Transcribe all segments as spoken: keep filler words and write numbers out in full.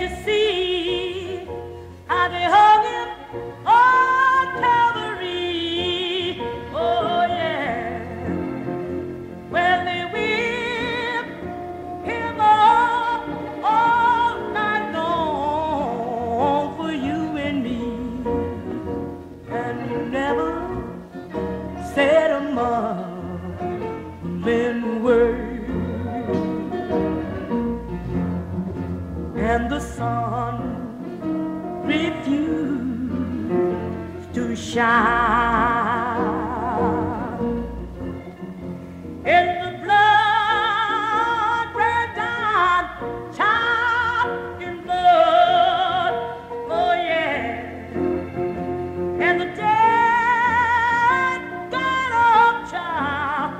you see how they hung him on Calvary? Oh yeah. Well, they whipped him up all night long for you and me, and he never said a mumbling word. And the sun refused to shine, and the blood ran down child in blood. Oh yeah. And the dead got up child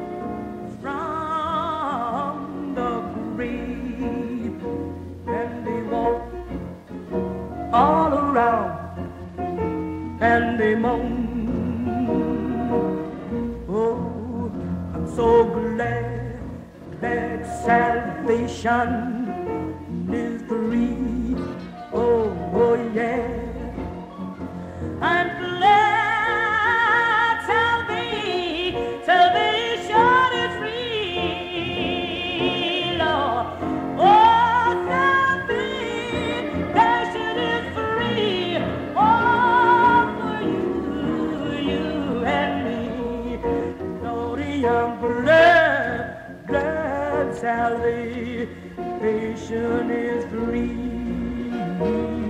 from the grave, and they walked all around and they moaned. Oh, I'm so glad that salvation is free. Oh, oh yeah. I'm glad salvation, salvation is free, Lord. Oh, salvation is free. Oh, for you, you and me. Lord, I'm glad, glad salvation is free.